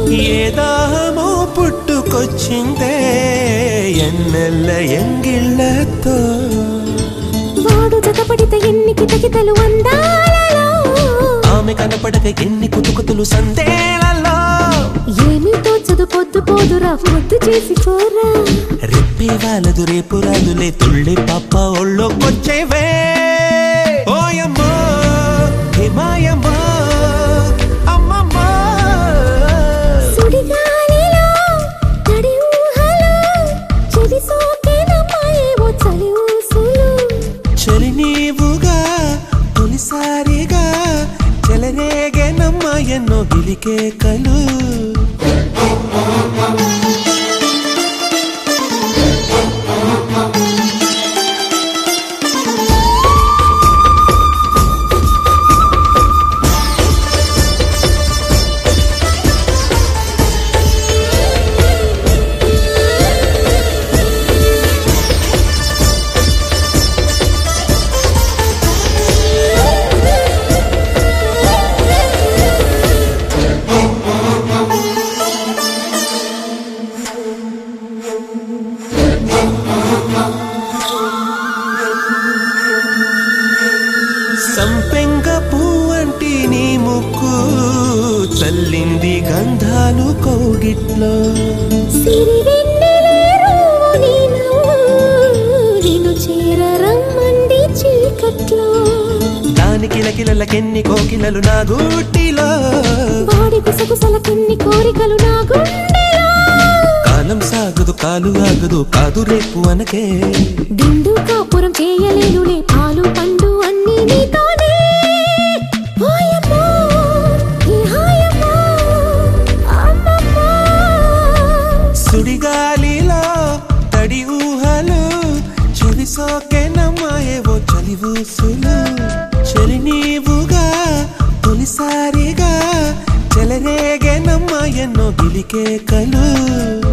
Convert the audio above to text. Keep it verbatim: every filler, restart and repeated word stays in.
ఏ దాహమో పుట్టుకొచ్చిందే ఎన్నెల్ల ఎంగిళ్ళతో వాడు జతపడితే ఎన్ని కితకితలు అందాలలో ఆమె కనపడక ఎన్ని కుతుకుతులు సందేలలో ఏమీ తోచదు పొద్దు పోదురా ముద్దు చేసుకోరా రెప్పే వాళ్ళదు రేపు రాదులే తుళ్ళి పాప ఒళ్ళోకొచ్చేవే ఓయమ్మో హిమాయమ్మో అమ్మమ్మో సుడిగాలిలో తడి ఊహలో చెవి సోకేనమ్మాయేవో చలి ఊసులు చలి నీవుగా తొలిసారిగా చెలరేగేనమ్మ ఎన్నో గిలికే కలు సంపెంగ పువ్వంటి నీ ముక్కు చల్లింది గంధాలు కౌగిట్లో సిరివెన్నెలేరు నీ నవ్వు నిన్ను చేరరమ్మంది చీకట్లో దాని కిలకిలలకెన్ని కోకిలలు నా గూటిలో వాడి గుసగుసలకెన్ని కోరికలు నా గుండెలో కాలం సాగదు కాలు ఆగదు కాదు రేపు అనకే దిండు కాపురం చేయలేనులే పాలు పండు అన్ని నీతోనే ఓయమ్మో ఈ హాయమ్మో అమ్మమ్మో సుడిగాలిలో తడి ఊహలు చెవి సోకేనమ్మాయేవో చలి ఊసులు చలి నీవుగా తొలిసారిగా చెలరేగేనమ్మ ఎన్నో గిలికే కలు